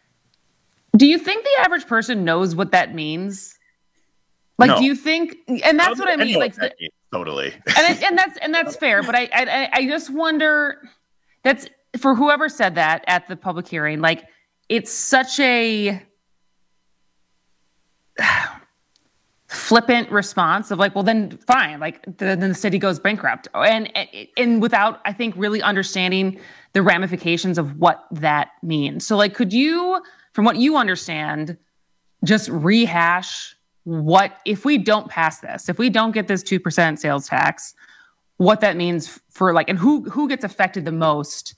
Do you think the average person knows what that means? Like, no. Do you think, and that's what I mean, like, that means, totally. and I, and that's and that's fair, but I, I I just wonder, that's for whoever said that at the public hearing, like, it's such a flippant response of like, well, then fine, like the, then the city goes bankrupt, and and without, I think, really understanding the ramifications of what that means. So, like, could you, from what you understand, just rehash what, if we don't pass this, if we don't get this two percent sales tax, what that means for, like, and who who gets affected the most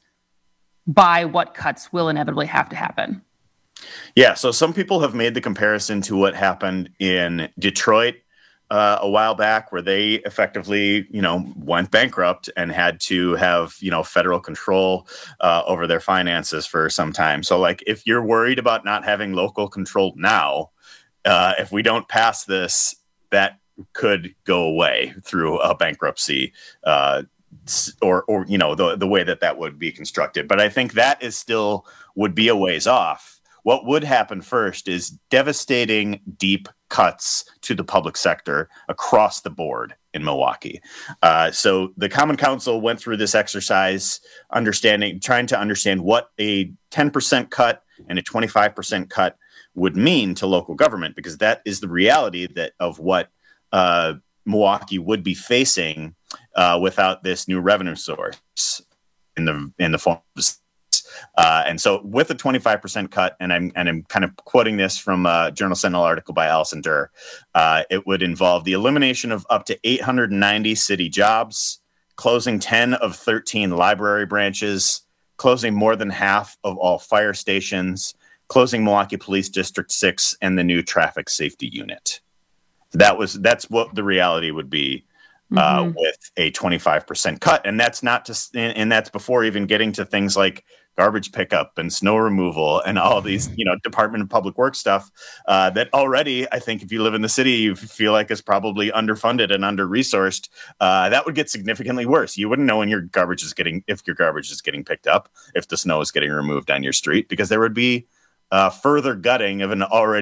by what cuts will inevitably have to happen? Yeah, so some people have made the comparison to what happened in Detroit uh, a while back, where they effectively, you know, went bankrupt and had to have, you know, federal control uh, over their finances for some time. So, like, if you're worried about not having local control now, uh, if we don't pass this, that could go away through a bankruptcy uh or, or you know, the, the way that that would be constructed. But I think that is still would be a ways off. What would happen first is devastating, deep cuts to the public sector across the board in Milwaukee. Uh, so the Common Council went through this exercise, understanding, trying to understand what a ten percent cut and a twenty-five percent cut would mean to local government, because that is the reality that of what uh, Milwaukee would be facing uh, without this new revenue source in the in the form of uh, and so with a twenty-five percent cut, and I'm and I'm kind of quoting this from a Journal Sentinel article by Allison Durr, uh, it would involve the elimination of up to eight hundred ninety city jobs, closing ten of thirteen library branches, closing more than half of all fire stations, closing Milwaukee Police District six and the new traffic safety unit. That was that's what the reality would be uh, mm-hmm. with a twenty-five percent cut, and that's not just and, and that's before even getting to things like garbage pickup and snow removal and all these, you know, Department of Public Works stuff uh, that already, I think, if you live in the city, you feel like is probably underfunded and under-resourced. Uh, that would get significantly worse. You wouldn't know when your garbage is getting if your garbage is getting picked up, if the snow is getting removed on your street, because there would be uh, further gutting of an already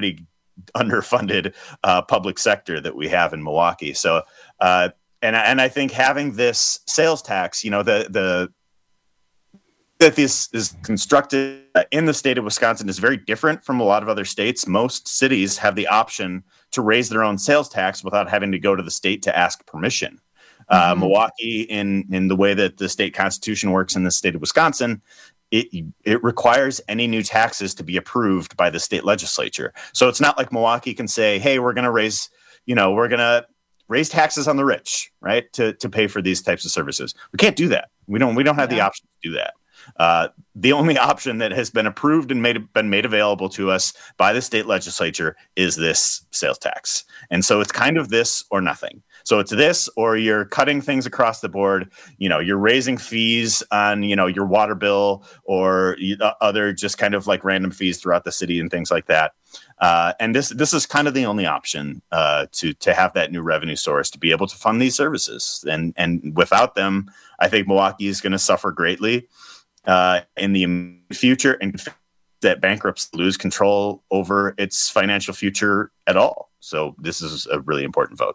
underfunded uh, public sector that we have in Milwaukee. So, uh, and and I think having this sales tax, you know, the the that this is constructed in the state of Wisconsin is very different from a lot of other states. Most cities have the option to raise their own sales tax without having to go to the state to ask permission. Uh, mm-hmm. Milwaukee, in in the way that the state constitution works in the state of Wisconsin, it it requires any new taxes to be approved by the state legislature. So it's not like Milwaukee can say, "Hey, we're going to raise, you know, we're going to raise taxes on the rich, right, to to pay for these types of services." We can't do that. We don't we don't have yeah. the option to do that. Uh, the only option that has been approved and made been made available to us by the state legislature is this sales tax. And so it's kind of this or nothing. So it's this, or you're cutting things across the board. You know, you're raising fees on, you know, your water bill or other just kind of like random fees throughout the city and things like that. Uh, and this this is kind of the only option uh, to to have that new revenue source to be able to fund these services. And and without them, I think Milwaukee is going to suffer greatly uh, in the future, and that bankruptcy lose control over its financial future at all. So this is a really important vote.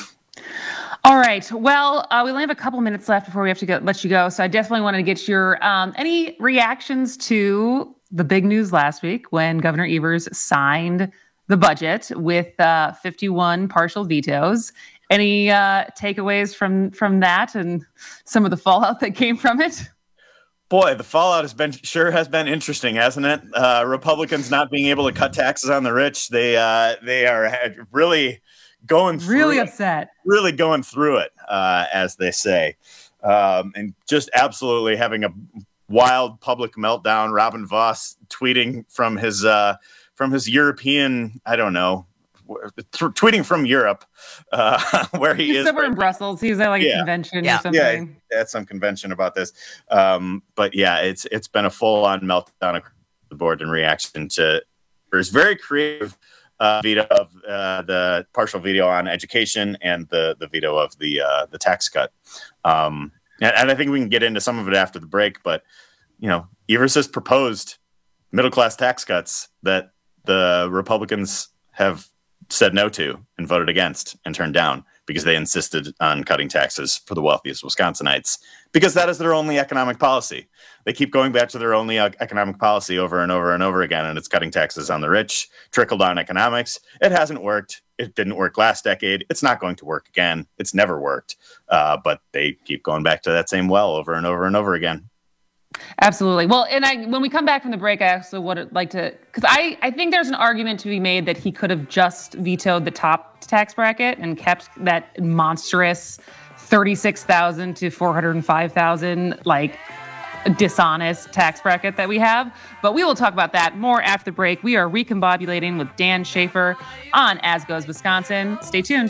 All right. Well, uh, we only have a couple minutes left before we have to go, let you go. So I definitely wanted to get your um, any reactions to the big news last week when Governor Evers signed the budget with uh, fifty-one partial vetoes. Any uh, takeaways from from that and some of the fallout that came from it? Boy, the fallout has been sure has been interesting, hasn't it? Uh, Republicans not being able to cut taxes on the rich. They uh, they are really going through really it, upset, really going through it, uh, as they say, um, and just absolutely having a wild public meltdown. Robin Voss tweeting from his uh, from his European, I don't know, th- tweeting from Europe, uh, where he He's is somewhere in Brussels. He was at like yeah. a convention yeah. or something. Yeah, at some convention about this. Um, but yeah, it's it's been a full on meltdown across the board in reaction to there's very creative. Uh, veto of uh, the partial veto on education and the the veto of the uh, the tax cut, um, and, and I think we can get into some of it after the break. But you know, Evers has proposed middle class tax cuts that the Republicans have said no to and voted against and turned down because they insisted on cutting taxes for the wealthiest Wisconsinites because that is their only economic policy. They keep going back to their only uh, economic policy over and over and over again, and it's cutting taxes on the rich, trickle-down economics. It hasn't worked. It didn't work last decade. It's not going to work again. It's never worked. Uh, but they keep going back to that same well over and over and over again. Absolutely. Well, and I, when we come back from the break, I also would like to, because I, I think there's an argument to be made that he could have just vetoed the top tax bracket and kept that monstrous thirty-six thousand to four hundred five thousand, like, dishonest tax bracket that we have. But we will talk about that more after the break. We are recombobulating with Dan Schaefer on As Goes Wisconsin. Stay tuned.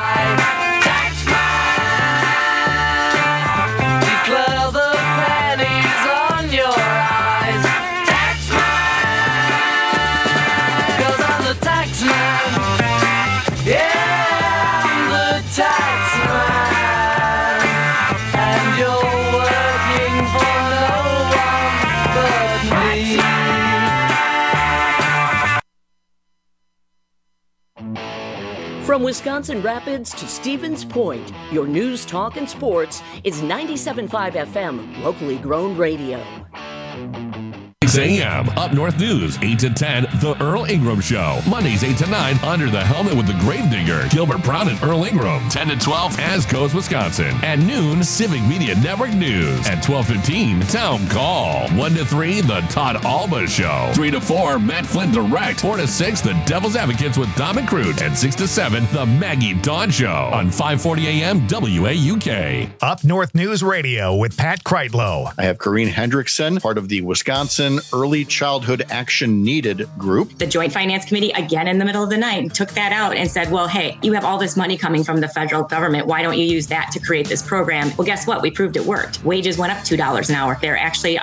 From Wisconsin Rapids to Stevens Point, your news, talk, and sports is ninety-seven point five F M, locally grown radio. six a.m. Up North News, eight to ten, The Earl Ingram Show. Mondays, eight to nine, Under the Helmet with the Gravedigger, Gilbert Brown and Earl Ingram. ten to twelve, As Goes Wisconsin. At noon, Civic Media Network News. At twelve fifteen, Town Call. one to three, The Todd Alba Show. three to four, Matt Flynn Direct. four to six, The Devil's Advocates with Dom and Crute. And six to seven, The Maggie Dawn Show. On five forty a.m. W A U K. Up North News Radio with Pat Kreitlow. I have Corrine Hendrickson, part of the Wisconsin Early Childhood Action Needed group. The Joint Finance Committee, again in the middle of the night, took that out and said, well, hey, you have all this money coming from the federal government. Why don't you use that to create this program? Well, guess what? We proved it worked. Wages went up two dollars an hour. They're actually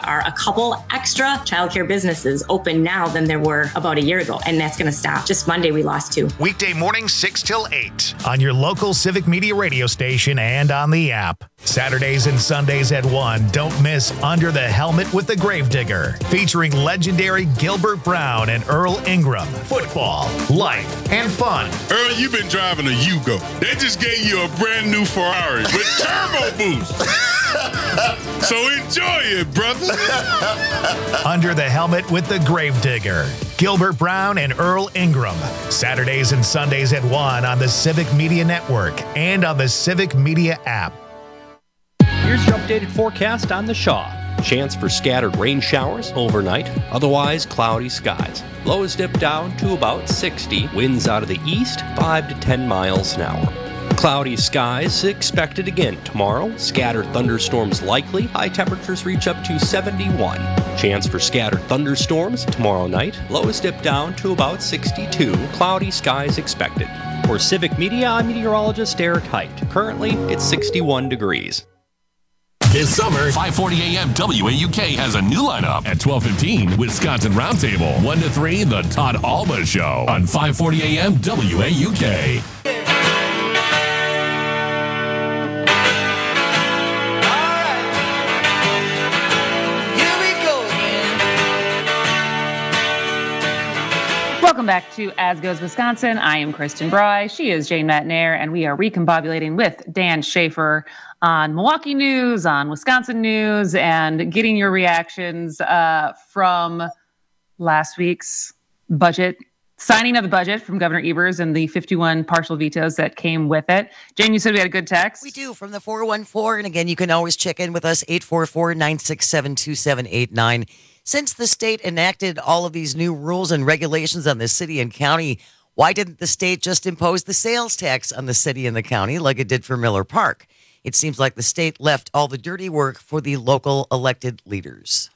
are a couple extra childcare businesses open now than there were about a year ago, and that's going to stop. Just Monday, we lost two. Weekday mornings, six till eight on your local Civic Media radio station and on the app. Saturdays and Sundays at one. Don't miss Under the Helmet with the Gravedigger, featuring legendary Gilbert Brown and Earl Ingram. Football, life, and fun. Earl, you've been driving a Yugo. They just gave you a brand new Ferrari with turbo boost. So enjoy it, brother. Under the Helmet with the Gravedigger. Gilbert Brown and Earl Ingram. Saturdays and Sundays at one on the Civic Media Network and on the Civic Media app. Here's your updated forecast on the Shaw. Chance for scattered rain showers overnight, otherwise cloudy skies. Lows dip down to about sixty. Winds out of the east, five to ten miles an hour. Cloudy skies expected again tomorrow. Scattered thunderstorms likely. High temperatures reach up to seventy-one. Chance for scattered thunderstorms tomorrow night. Lows dip down to about sixty-two. Cloudy skies expected. For Civic Media, I'm meteorologist Eric Height. Currently, it's sixty-one degrees. This summer, five forty A M W A U K has a new lineup. At twelve fifteen, Wisconsin Roundtable. one to three, The Todd Alba Show on five forty A M W A U K. Welcome back to As Goes Wisconsin. I am Kristen Bry. She is Jane Matnair, and we are recombobulating with Dan Schaefer on Milwaukee news, on Wisconsin news, and getting your reactions uh, from last week's budget, signing of the budget from Governor Evers and the fifty-one partial vetoes that came with it. Jane, you said we had a good text? We do, from the four one four. And again, you can always check in with us, eight four four, nine six seven, two seven eight nine. Since the state enacted all of these new rules and regulations on the city and county, why didn't the state just impose the sales tax on the city and the county like it did for Miller Park? It seems like the state left all the dirty work for the local elected leaders.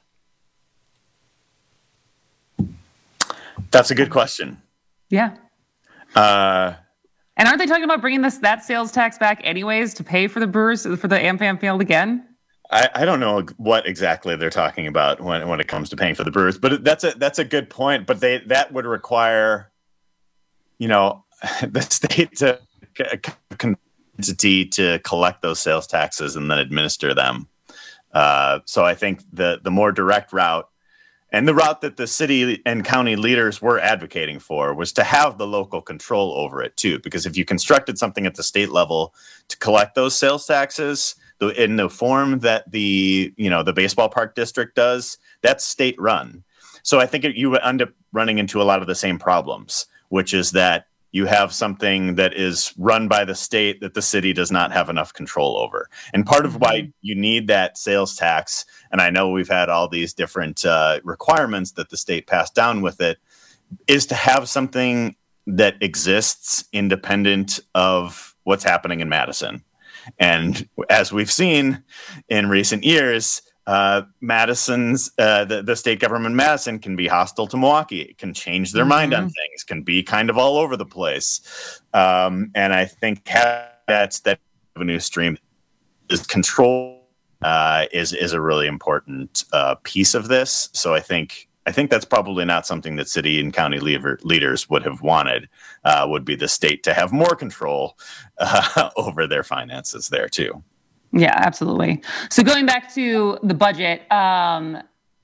That's a good question. Yeah. Uh, and aren't they talking about bringing this that sales tax back anyways to pay for the Brewers, for the AmFam field again? I, I don't know what exactly they're talking about when, when it comes to paying for the Brewers, but that's a that's a good point. But they that would require, you know, the state to entity to collect those sales taxes and then administer them. Uh, so I think the the more direct route, and the route that the city and county leaders were advocating for, was to have the local control over it too. Because if you constructed something at the state level to collect those sales taxes in the form that the, you know, the baseball park district does, that's state run. So I think it, you end up running into a lot of the same problems, which is that you have something that is run by the state that the city does not have enough control over. And part of why you need that sales tax, and I know we've had all these different uh, requirements that the state passed down with it, is to have something that exists independent of what's happening in Madison. And as we've seen in recent years, uh, Madison's uh, the, the state government in Madison can be hostile to Milwaukee, can change their mm-hmm. mind on things, can be kind of all over the place. Um, and I think that's that revenue stream is control uh, is is a really important uh, piece of this. So I think. I think that's probably not something that city and county leader, leaders would have wanted, uh, would be the state to have more control uh, over their finances there too. Yeah, absolutely. So going back to the budget, um,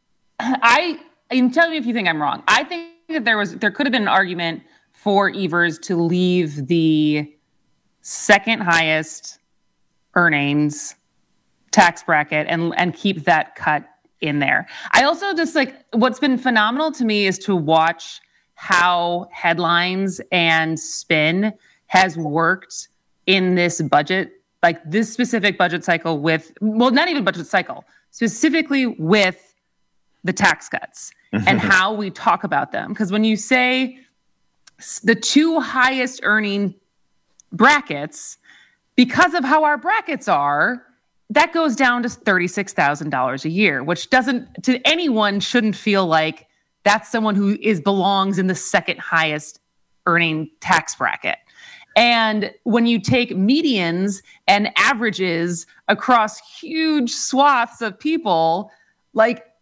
I, and tell me if you think I'm wrong. I think that there was, there could have been an argument for Evers to leave the second highest earnings tax bracket and, and keep that cut in there. I also just like, what's been phenomenal to me is to watch how headlines and spin has worked in this budget, like this specific budget cycle with, well, not even budget cycle, specifically with the tax cuts and how we talk about them. Because when you say the two highest earning brackets, because of how our brackets are, that goes down to thirty-six thousand dollars a year, which doesn't, to anyone, shouldn't feel like that's someone who is belongs in the second highest earning tax bracket. And when you take medians and averages across huge swaths of people, like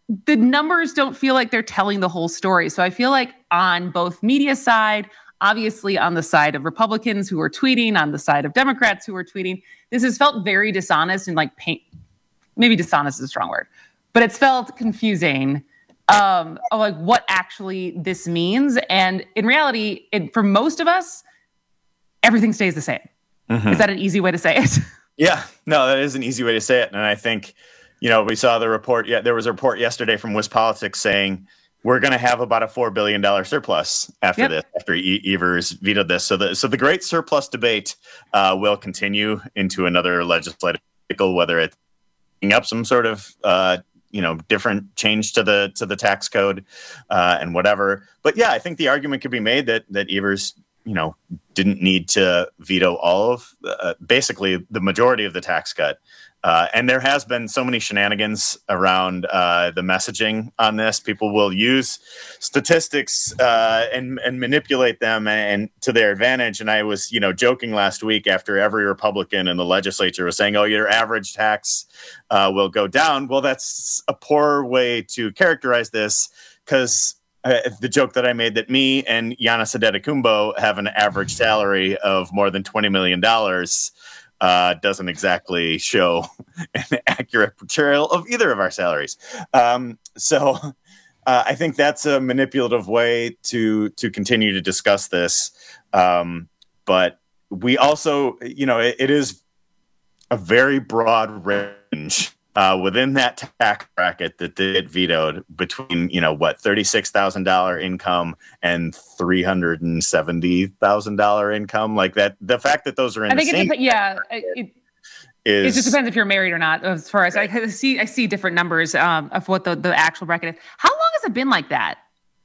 the numbers don't feel like they're telling the whole story. So I feel like on both media side, obviously on the side of Republicans who are tweeting, on the side of Democrats who are tweeting, this has felt very dishonest and like paint. Maybe dishonest is a strong word, but it's felt confusing um, of like what actually this means. And in reality, it, for most of us, everything stays the same. Mm-hmm. Is that an easy way to say it? Yeah, no, that is an easy way to say it. And I think, you know, we saw the report. Yeah, there was a report yesterday from WisPolitics saying we're going to have about a four billion dollars surplus after yep. this, after e- Evers vetoed this. So the so the great surplus debate uh, will continue into another legislative cycle, whether it's up some sort of uh, you know different change to the to the tax code uh, and whatever. But yeah, I think the argument could be made that that Evers, you know, didn't need to veto all of uh, basically the majority of the tax cut. Uh, and there has been so many shenanigans around uh, the messaging on this. People will use statistics uh, and, and manipulate them and, and to their advantage. And I was, you know, joking last week after every Republican in the legislature was saying, "Oh, your average tax uh, will go down." Well, that's a poor way to characterize this, because uh, the joke that I made that me and Giannis Antetokounmpo have an average salary of more than twenty million dollars. Uh, doesn't exactly show an accurate portrayal of either of our salaries. Um, so uh, I think that's a manipulative way to to continue to discuss this. Um, but we also, you know, it, it is a very broad range uh, within that tax bracket that they get vetoed between, you know, what, thirty-six thousand dollars income and three hundred seventy thousand dollars income. Like that, the fact that those are in I think the it same dep- yeah, it, is, it just depends if you're married or not. As far as I see, I see different numbers um, of what the, the actual bracket is. How long has it been like that?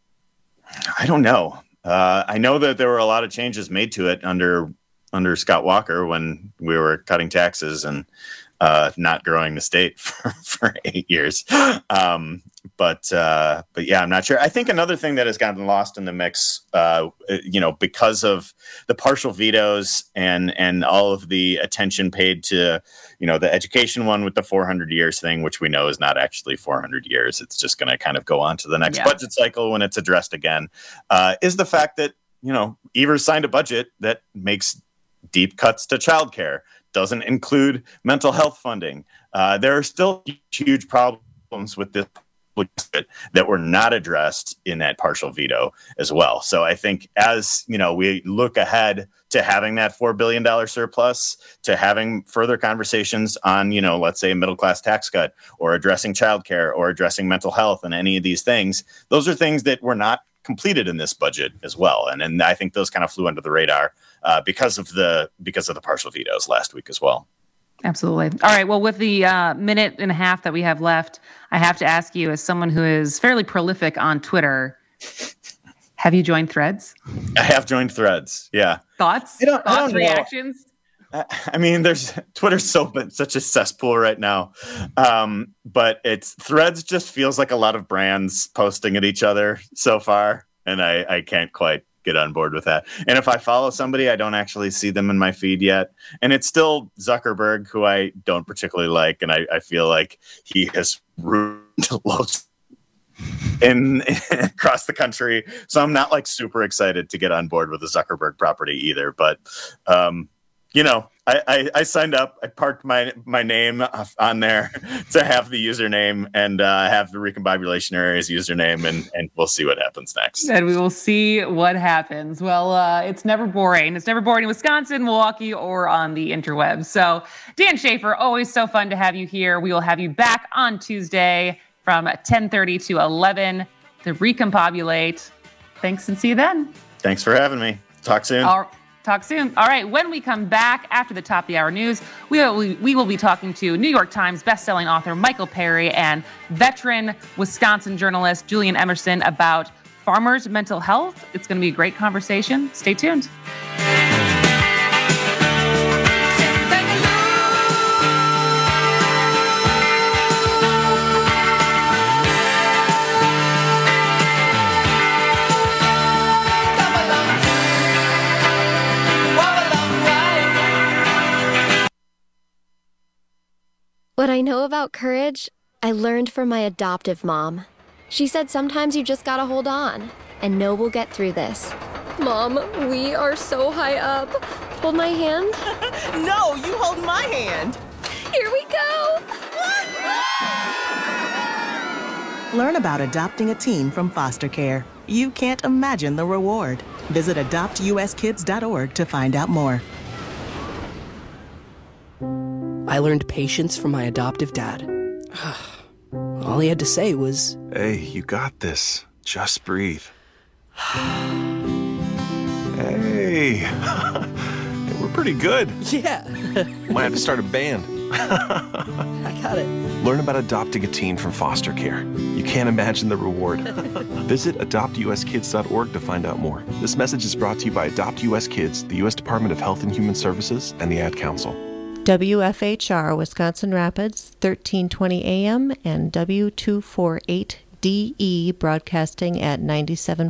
I don't know. Uh, I know that there were a lot of changes made to it under under Scott Walker when we were cutting taxes and uh, not growing the state for, for eight years. Um, but uh, but yeah, I'm not sure. I think another thing that has gotten lost in the mix, uh, you know, because of the partial vetoes and and all of the attention paid to, you know, the education one with the four hundred years thing, which we know is not actually four hundred years. It's just going to kind of go on to the next yeah. budget cycle when it's addressed again, uh, is the fact that, you know, Evers signed a budget that makes deep cuts to childcare, doesn't include mental health funding. Uh, there are still huge problems with this that were not addressed in that partial veto as well. So I think as, you know, we look ahead to having that four billion dollars surplus, to having further conversations on, you know, let's say a middle-class tax cut or addressing childcare or addressing mental health and any of these things, those are things that were not completed in this budget as well. And, and I think those kind of flew under the radar uh, because of the because of the partial vetoes last week as well. Absolutely. All right. Well, with the uh, minute and a half that we have left, I have to ask you, as someone who is fairly prolific on Twitter, have you joined Threads? I have joined Threads. Yeah. Thoughts? I don't, Thoughts, I don't reactions? Know. I mean, there's Twitter's so such a cesspool right now, um, but it's Threads just feels like a lot of brands posting at each other so far, and I, I can't quite get on board with that. And if I follow somebody, I don't actually see them in my feed yet. And it's still Zuckerberg, who I don't particularly like. And I, I feel like he has ruined loads in, in across the country. So I'm not like super excited to get on board with the Zuckerberg property either. But, um, you know, I, I, I signed up. I parked my my name on there to have the username and uh, have the Recombobulation Areas username, and, and we'll see what happens next. And we will see what happens. Well, uh, it's never boring. It's never boring in Wisconsin, Milwaukee, or on the interwebs. So, Dan Schaefer, always so fun to have you here. We will have you back on Tuesday from ten thirty to eleven to Recombobulate. Thanks, and see you then. Thanks for having me. Talk soon. All- Talk soon. All right. When we come back after the top of the hour news, we will, we will be talking to New York Times bestselling author Michael Perry and veteran Wisconsin journalist Julian Emerson about farmers' mental health. It's going to be a great conversation. Stay tuned. What I know about courage I learned from my adoptive mom. She said sometimes you just gotta hold on and know we'll get through this. Mom, we are so high up. Hold my hand. No, you hold my hand. Here we go. Learn about adopting a teen from foster care. You can't imagine the reward. Visit adopt u s kids dot org to find out more. I learned patience from my adoptive dad. All he had to say was, "Hey, you got this. Just breathe." Hey, we're pretty good. Yeah. Might have to start a band. I got it. Learn about adopting a teen from foster care. You can't imagine the reward. Visit adopt u s kids dot org to find out more. This message is brought to you by Adopt U S Kids, the U S Department of Health and Human Services, and the Ad Council. W F H R, Wisconsin Rapids, thirteen twenty A M and W two forty-eight D E broadcasting at ninety-seven